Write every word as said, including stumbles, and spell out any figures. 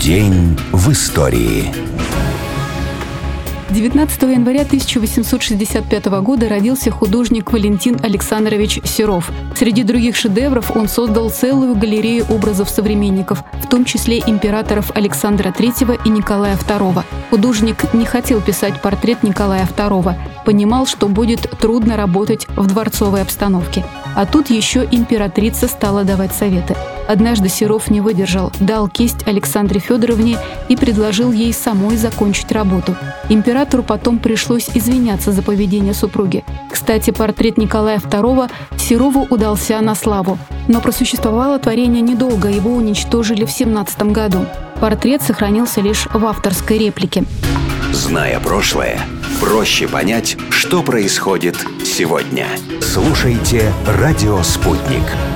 День в истории. девятнадцатого января тысяча восемьсот шестьдесят пятого года родился художник Валентин Александрович Серов. Среди других шедевров он создал целую галерею образов современников, в том числе императоров Александра третьего и Николая второго. Художник не хотел писать портрет Николая второго, понимал, что будет трудно работать в дворцовой обстановке. А тут еще императрица стала давать советы. Однажды Серов не выдержал, дал кисть Александре Федоровне и предложил ей самой закончить работу. Императору потом пришлось извиняться за поведение супруги. Кстати, портрет Николая второго Серову удался на славу. Но просуществовало творение недолго, его уничтожили в семнадцатом году. Портрет сохранился лишь в авторской реплике. Зная прошлое, проще понять, что происходит сегодня. Слушайте «Радио Спутник».